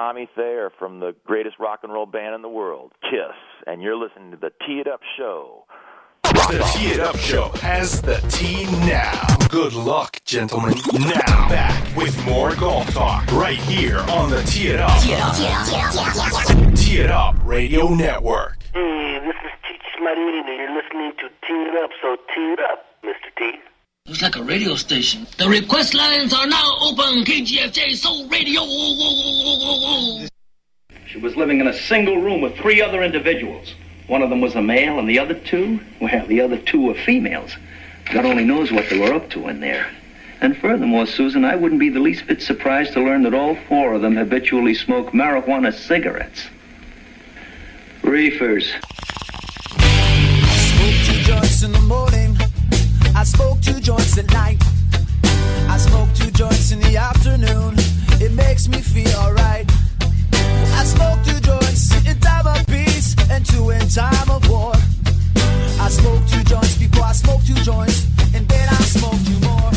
Tommy Thayer from the greatest rock and roll band in the world, Kiss, and you're listening to the Tee It Up Show. The Tee It Up Show has the tea now. Good luck, gentlemen. Now, back with more golf talk right here on the Tee It Up. Tee It Up Radio Network. Hey, this is Teach Marine, and you're listening to Tee It Up, so tee it up, Mr. T. It's like a radio station. The request lines are now open. KGFJ Soul Radio. She was living in a single room with 3 other individuals. One of them was a male, and the other 2, well, the other 2 were females. God only knows what they were up to in there. And furthermore, Susan, I wouldn't be the least bit surprised to learn that all 4 of them habitually smoke marijuana cigarettes. Reefers. I smoke 2 joints in the morning. I smoke 2 joints at night. I smoke 2 joints in the afternoon. It makes me feel alright. I smoke 2 joints in time of peace and 2 in time of war. I smoke 2 joints before I smoke 2 joints, and then I smoke 2 more.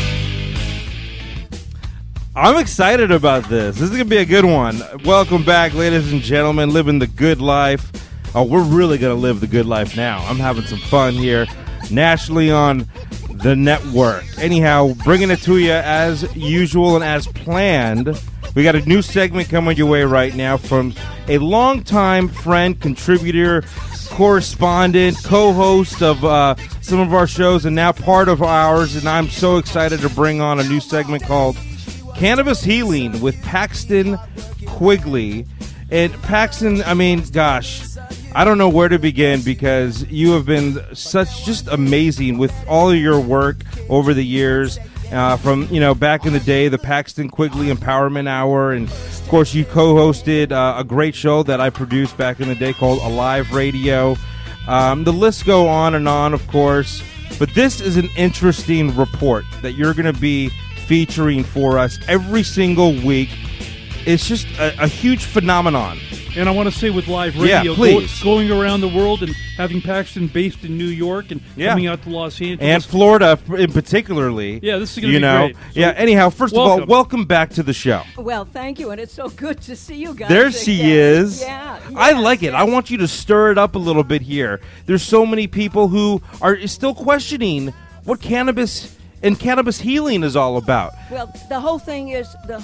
I'm excited about this. This is going to be a good one. Welcome back, ladies and gentlemen, living the good life. Oh, we're really going to live the good life now. I'm having some fun here nationally on the network. Anyhow, bringing it to you as usual and as planned. We got a new segment coming your way right now from a longtime friend, contributor, correspondent, co-host of some of our shows, and now part of ours. And I'm so excited to bring on a new segment called Cannabis Healing with Paxton Quigley. And Paxton, I mean, gosh, I don't know where to begin because you have been such just amazing with all of your work over the years. From, back in the day, the Paxton Quigley Empowerment Hour. And, of course, you co-hosted a great show that I produced back in the day called Alive Radio. The list go on and on, of course. But this is an interesting report that you're going to be featuring for us every single week. It's just a huge phenomenon. And I want to say with live radio, going around the world and having Paxton based in New York and coming out to Los Angeles. And Florida in particularly. Yeah, this is going to be great. So anyhow, first of all, welcome back to the show. Well, thank you, and it's so good to see you guys. There she is. Yeah, I like it. I want you to stir it up a little bit here. There's so many people who are still questioning what cannabis and cannabis healing is all about. Well, the whole thing is, the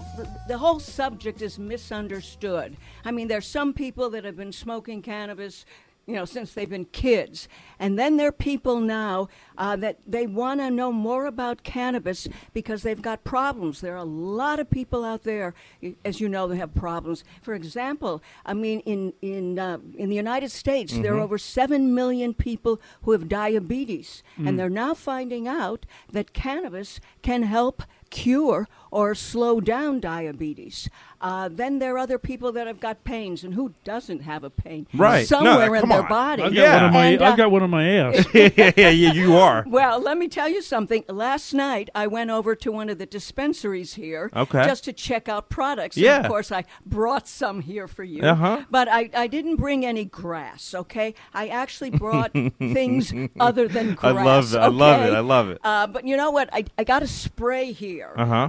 whole subject is misunderstood. I mean, there's some people that have been smoking cannabis, since they've been kids. And then there are people now that they want to know more about cannabis because they've got problems. There are a lot of people out there, as you know, that have problems. For example, I mean, in the United States, there are over 7 million people who have diabetes. And they're now finding out that cannabis can help cure or slow down diabetes. Then there are other people that have got pains, and who doesn't have a pain somewhere in their body? I've got one on my ass. yeah, you are. Well, let me tell you something. Last night, I went over to one of the dispensaries here just to check out products. Yeah. And of course, I brought some here for you. Uh-huh. But I didn't bring any grass, okay? I actually brought things other than grass. I love it. But you know what? I got a spray here.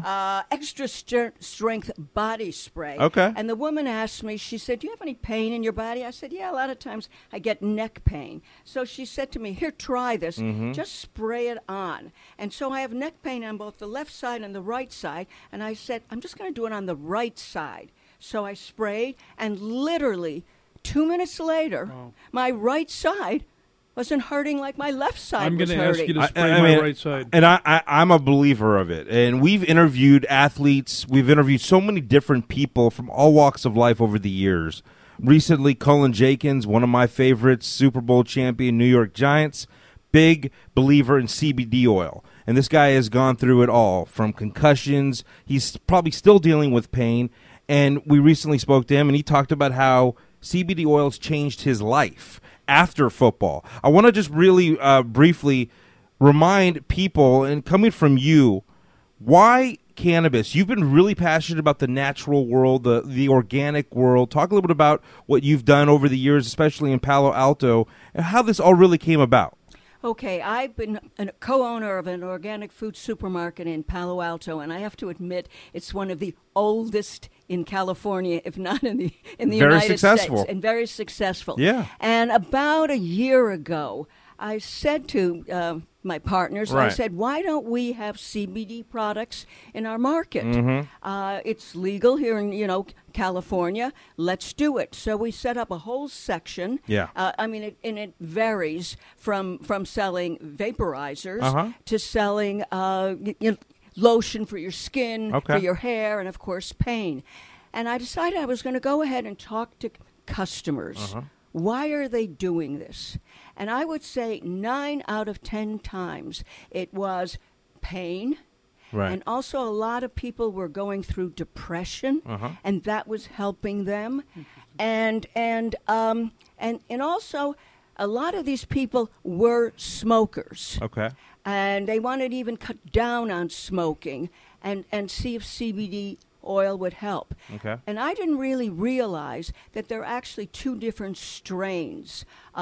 Extra strength body spray. Okay. And the woman asked me, she said, do you have any pain in your body? I said, yeah, a lot of times I get neck pain. So she said to me, here, try this. Just spray it on. And so I have neck pain on both the left side and the right side. And I said, I'm just going to do it on the right side. So I sprayed, and literally 2 minutes later, my right side wasn't hurting like my left side was hurting. I'm going to ask you to spray my right side. And I'm a believer of it. And we've interviewed athletes. We've interviewed so many different people from all walks of life over the years. Recently, Cullen Jenkins, one of my favorites, Super Bowl champion, New York Giants, big believer in CBD oil. And this guy has gone through it all, from concussions. He's probably still dealing with pain. And we recently spoke to him, and he talked about how CBD oils changed his life after football. I want to just really briefly remind people, and coming from you, why cannabis? You've been really passionate about the natural world, the organic world. Talk a little bit about what you've done over the years, especially in Palo Alto, and how this all really came about. Okay, I've been a co-owner of an organic food supermarket in Palo Alto, and I have to admit it's one of the oldest in California, if not in the United States, and very successful. Yeah. And about a year ago, I said to my partners, I said, why don't we have CBD products in our market? It's legal here in, California. Let's do it. So we set up a whole section. Yeah. It varies from selling vaporizers to selling lotion for your skin, for your hair, and, of course, pain. And I decided I was going to go ahead and talk to customers. Why are they doing this? And I would say 9 out of 10 times it was pain. Right. And also a lot of people were going through depression, and that was helping them. And also a lot of these people were smokers. Okay. And they wanted to even cut down on smoking and see if CBD oil would help. Okay. And I didn't really realize that there are actually 2 different strains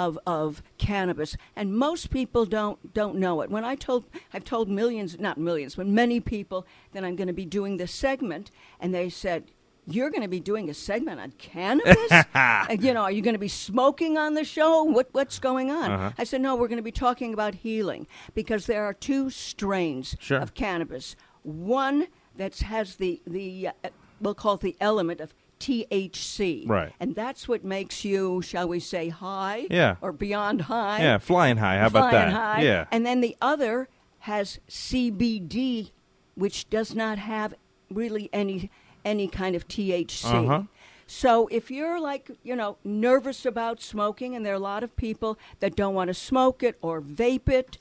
of cannabis, and most people don't know it. I've told not millions, but many people that I'm going to be doing this segment, and they said, "You're going to be doing a segment on cannabis? Are you going to be smoking on the show? What's going on?" I said, "No, we're going to be talking about healing, because there are 2 strains of cannabis. One that has the we'll call it the element of THC. Right. And that's what makes you, shall we say, high? Yeah. Or beyond high? Yeah, flying high. How about that? High. Yeah. And then the other has CBD, which does not have really any kind of THC. So if you're nervous about smoking, and there are a lot of people that don't want to smoke it or vape it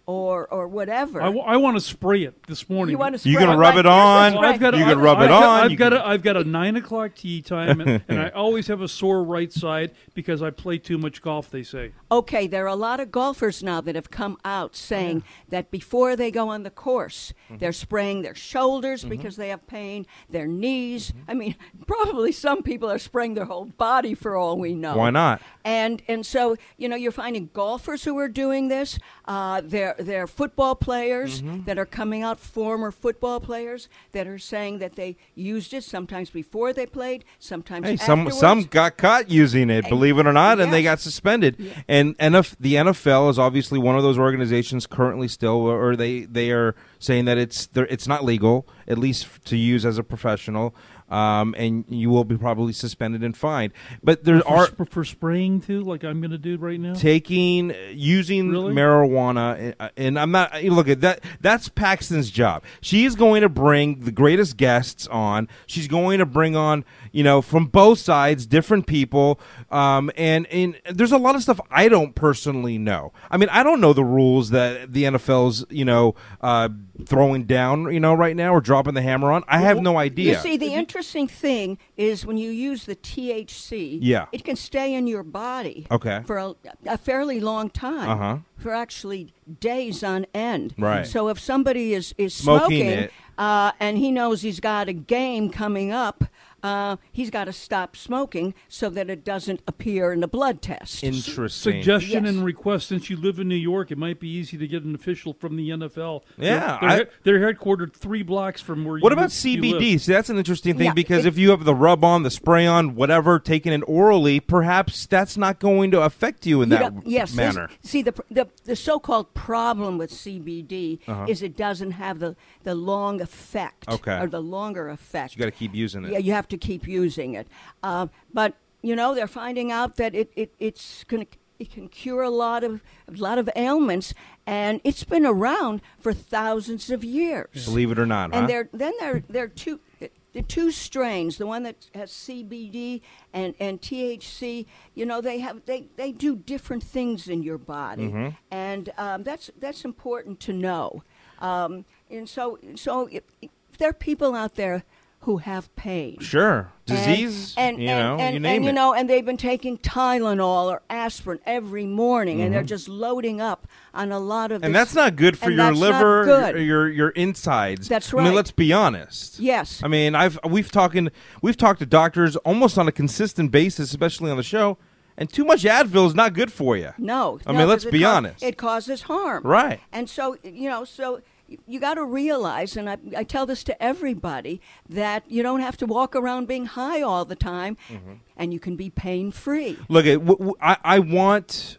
or whatever. I want to spray it this morning. You want to spray You gonna it? rub it on? I've got you can rub it on. I've got a 9 o'clock tea time, and I always have a sore right side because I play too much golf, they say. Okay, there are a lot of golfers now that have come out saying that before they go on the course, they're spraying their shoulders because they have pain, their knees. I mean, probably some people are spraying their whole body for all we know. Why not? And so, you're finding golfers who are doing this. They're football players that are coming out, former football players that are saying that they used it sometimes before they played, sometimes afterwards. Some got caught using it, believe it or not, and they got suspended. Yeah. And the NFL is obviously one of those organizations currently still, or they are saying that it's not legal, at least to use as a professional. And you will be probably suspended and fined. But there for spraying too, like I'm going to do right now. Using marijuana, and I'm not. Look at that. That's Paxton's job. She's going to bring the greatest guests on. She's going to bring on, from both sides, different people. And there's a lot of stuff I don't personally know. I mean, I don't know the rules that the NFL's, throwing down, right now, or dropping the hammer on. I have no idea. You see, the interesting thing is when you use the THC, it can stay in your body for a fairly long time, for actually days on end. Right. So if somebody is smoking and he knows he's got a game coming up, he's got to stop smoking so that it doesn't appear in the blood test. Interesting. Suggestion and request, since you live in New York, it might be easy to get an official from the NFL. Yeah. They're headquartered 3 blocks from where What about CBD? See, that's an interesting thing, because if you have the rub on, the spray on, whatever, taken it orally, perhaps that's not going to affect you in that manner. See, the so-called problem with CBD is it doesn't have the long effect, or the longer effect. So you got to keep using it. Yeah, you have to keep using it. But they're finding out that it can cure a lot of ailments, and it's been around for thousands of years. Believe it or not, and there are the 2 strains, the one that has CBD and THC. They do different things in your body, and that's important to know. And so if there are people out there who have pain. Sure. Disease, you name it. And they've been taking Tylenol or aspirin every morning, and they're just loading up on a lot of this. And that's not good for your liver, your insides. That's right. I mean, let's be honest. Yes. I mean, we've talked to doctors almost on a consistent basis, especially on the show, And too much Advil is not good for you. No. I mean, let's be honest. It causes harm. Right. And so, you got to realize, and I tell this to everybody, that you don't have to walk around being high all the time, and you can be pain-free. Look, I want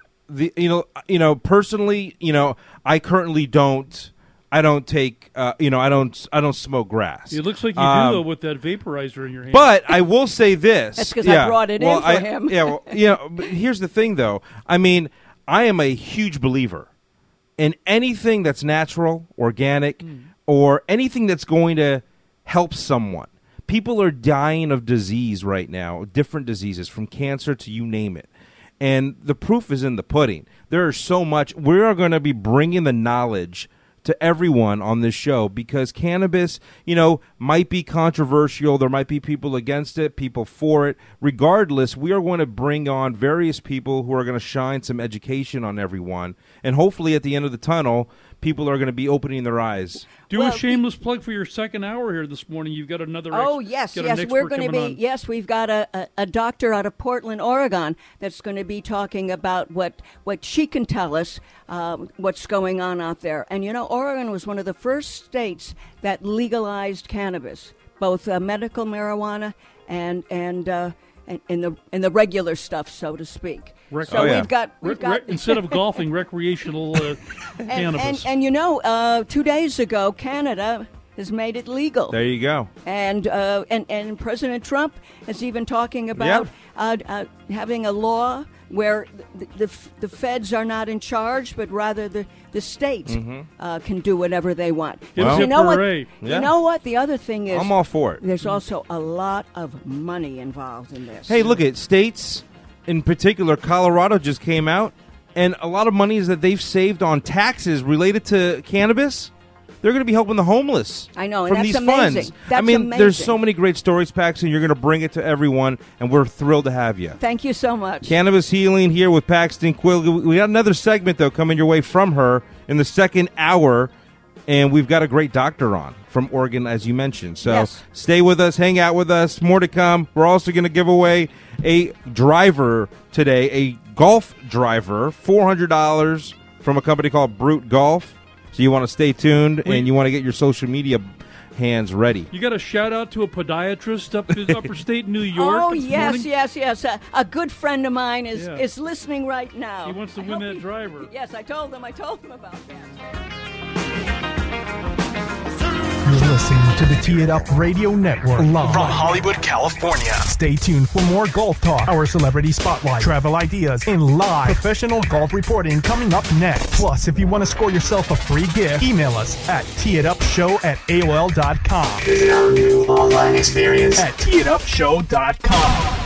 personally, I currently don't. I don't take, I don't smoke grass. It looks like you do, though, with that vaporizer in your hand. But I will say this. That's because I brought it in for him. But here's the thing, though. I mean, I am a huge believer in anything that's natural, organic, or anything that's going to help someone. People are dying of disease right now, different diseases, from cancer to you name it. And the proof is in the pudding. There is so much. We are going to be bringing the knowledge to everyone on this show, because cannabis, might be controversial. There might be people against it, people for it. Regardless, we are going to bring on various people who are going to shine some education on everyone. And hopefully at the end of the tunnel, people are going to be opening their eyes. Do a shameless plug for your second hour here this morning. You've got another yes. We're going to be, yes, we've got a doctor out of Portland, Oregon, that's going to be talking about what she can tell us, what's going on out there. And, Oregon was one of the first states that legalized cannabis, both medical marijuana and in the regular stuff, so to speak. We've got instead of golfing, recreational cannabis. And 2 days ago, Canada has made it legal. There you go. And President Trump is even talking about having a law where the feds are not in charge, but rather the states can do whatever they want. Well, you know what? The other thing is, I'm all for it. There's also a lot of money involved in this. Hey, look at states, in particular, Colorado just came out, and a lot of monies that they've saved on taxes related to cannabis, they're going to be helping the homeless. I know, from and these that's amazing. funds. That's amazing. There's so many great stories, Paxton. You're going to bring it to everyone, and we're thrilled to have you. Thank you so much. Cannabis Healing here with Paxton Quill. We got another segment, though, coming your way from her in the second hour, and we've got a great doctor on from Oregon, as you mentioned. So Stay with us, hang out with us. More to come. We're also going to give away a driver today, a golf driver, $400 from a company called Brute Golf. So you want to stay tuned, and you want to get your social media hands ready. You got a shout-out to a podiatrist up in upstate New York yes. A good friend of mine is listening right now. He wants to win that driver. Yes, I told him about that. You're listening to the Tee It Up Radio Network live from Hollywood, California. Stay tuned for more golf talk, our celebrity spotlight, travel ideas, and live professional golf reporting coming up next. Plus, if you want to score yourself a free gift, email us at teeitupshow@aol.com. Visit our new online experience at teeitupshow.com.